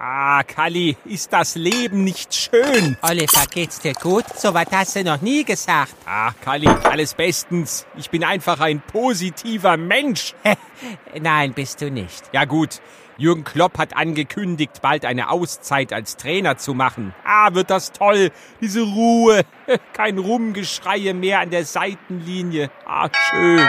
Ah, Kalli, ist das Leben nicht schön? Oliver, geht's dir gut? So was hast du noch nie gesagt. Ah, Kalli, alles bestens. Ich bin einfach ein positiver Mensch. Nein, bist du nicht. Ja gut, Jürgen Klopp hat angekündigt, bald eine Auszeit als Trainer zu machen. Ah, wird das toll. Diese Ruhe. Kein Rumgeschreie mehr an der Seitenlinie. Ah, schön.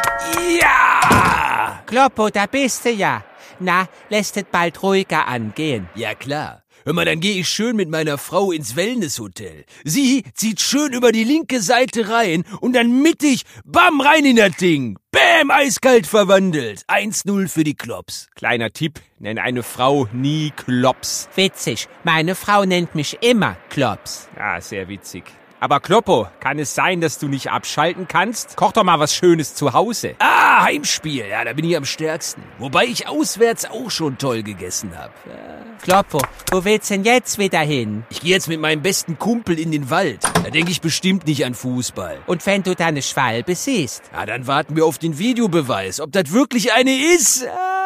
Ja! Kloppo, da bist du ja. Na, lässt es bald ruhiger angehen. Ja klar. Hör mal, dann gehe ich schön mit meiner Frau ins Wellnesshotel. Sie zieht schön über die linke Seite rein und dann mittig, bam, rein in das Ding. Bäm, eiskalt verwandelt. 1-0 für die Klopps. Kleiner Tipp, nenn eine Frau nie Klops. Witzig, meine Frau nennt mich immer Klops. Ja, sehr witzig. Aber Kloppo, kann es sein, dass du nicht abschalten kannst? Koch doch mal was Schönes zu Hause. Ah, Heimspiel. Ja, da bin ich am stärksten. Wobei ich auswärts auch schon toll gegessen habe. Kloppo, wo willst denn jetzt wieder hin? Ich gehe jetzt mit meinem besten Kumpel in den Wald. Da denke ich bestimmt nicht an Fußball. Und wenn du da eine Schwalbe siehst? Ja, dann warten wir auf den Videobeweis, ob das wirklich eine ist.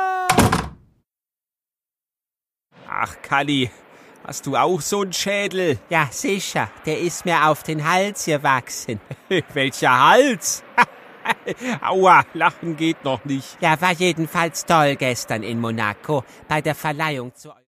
Ach, Kalli, hast du auch so einen Schädel? Ja, sicher, der ist mir auf den Hals gewachsen. Welcher Hals? Aua, lachen geht noch nicht. Ja, war jedenfalls toll gestern in Monaco bei der Verleihung zu...